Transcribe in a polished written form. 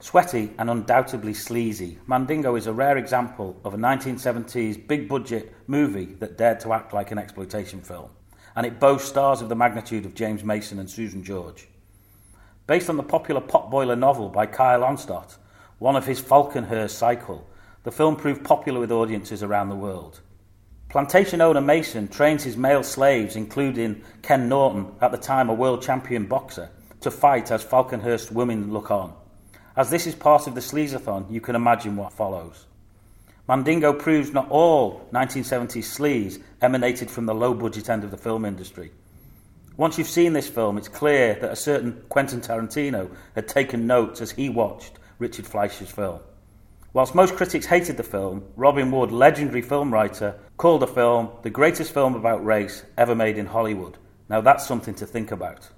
Sweaty and undoubtedly sleazy, Mandingo is a rare example of a 1970s big-budget movie that dared to act like an exploitation film, and it boasts stars of the magnitude of James Mason and Susan George. Based on the popular Potboiler novel by Kyle Onstott, one of his Falconhurst cycle, the film proved popular with audiences around the world. Plantation owner Mason trains his male slaves, including Ken Norton, at the time a world champion boxer, to fight as Falconhurst women look on. As this is part of the sleaze-a-thon, you can imagine what follows. Mandingo proves not all 1970s sleaze emanated from the low-budget end of the film industry. Once you've seen this film, it's clear that a certain Quentin Tarantino had taken notes as he watched Richard Fleischer's film. Whilst most critics hated the film, Robin Wood, legendary film writer, called the film the greatest film about race ever made in Hollywood. Now that's something to think about.